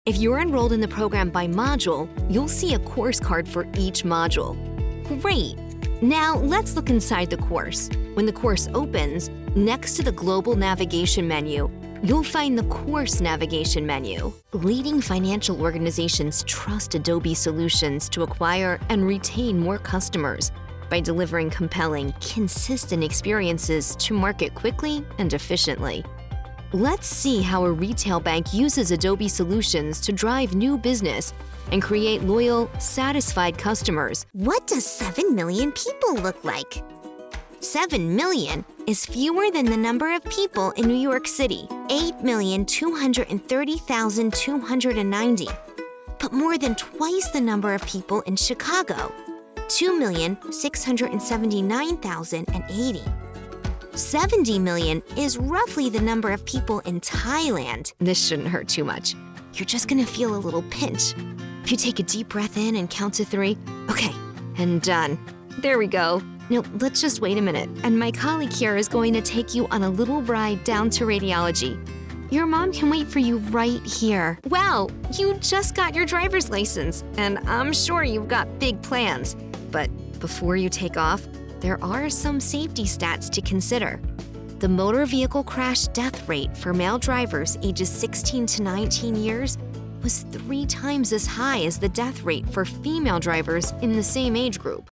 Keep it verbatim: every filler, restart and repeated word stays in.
If you're enrolled in the program by module, you'll see a course card for each module. Great! Now let's look inside the course. When the course opens, next to the Global Navigation menu, you'll find the Course Navigation menu. Leading financial organizations trust Adobe solutions to acquire and retain more customers by delivering compelling, consistent experiences to market quickly and efficiently. Let's see how a retail bank uses Adobe solutions to drive new business and create loyal, satisfied customers. What does seven million people look like? seven million is fewer than the number of people in New York City, eight million two hundred thirty thousand two hundred ninety, but more than twice the number of people in Chicago, two million six hundred seventy-nine thousand eighty. seventy million is roughly the number of people in Thailand. This shouldn't hurt too much. You're just gonna feel a little pinch. If you take a deep breath in and count to three, okay, and done. There we go. Now, let's just wait a minute, and my colleague here is going to take you on a little ride down to radiology. Your mom can wait for you right here. Wow, you just got your driver's license, and I'm sure you've got big plans. But before you take off, there are some safety stats to consider. The motor vehicle crash death rate for male drivers ages sixteen to nineteen years was three times as high as the death rate for female drivers in the same age group.